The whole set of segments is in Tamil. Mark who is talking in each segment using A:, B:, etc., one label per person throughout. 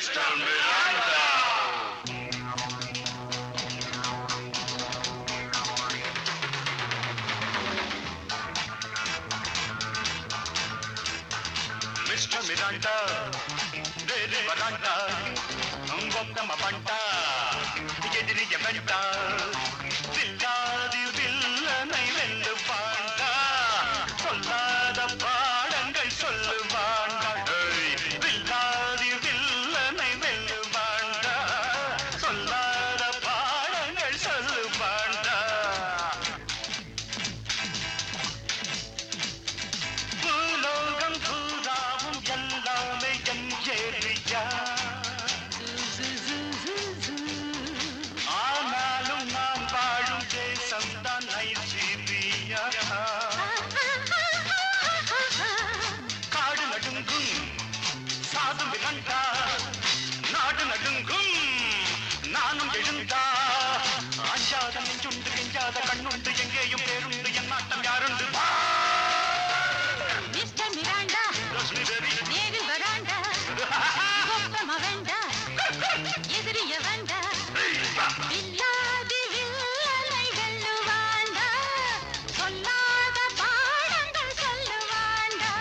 A: Mr. Miranda. Mr. Miranda, Rere Varanda, Ngokama Panta, Gedriya Venta, Villadi Villanai Vellu Panta, Sollada Padangal Sollu Panta, Villadi Villanai Vellu Panta, Sollada Padangal Sollu Panta. Pulogam Puravum Yallame Yanjeriya. ஆனாலும் நான் வாழும் தேசம்தான் நைஜீரியா. காடு நடுங்கும் சாது மிரண்டா, நாடு நடுங்கும் நானும் எழுந்தா. அஞ்சாத நெஞ்சுண்டு கெஞ்சாத கண்ணுண்டு எங்கேயும் பேருண்டு என் நாட்டம் யாருண்டு.
B: மிஸ்டர் மிராண்டா, நேரில் வராண்டா, கோப்பம வேண்டா, எதிரிய வேண்டா, இல்லாது வில்லனை வெல்லுவாண்டா, சொல்லாத பாடங்கள் சொல்லுவாண்டா.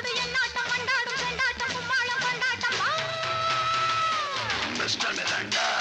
A: Mr. Miranda.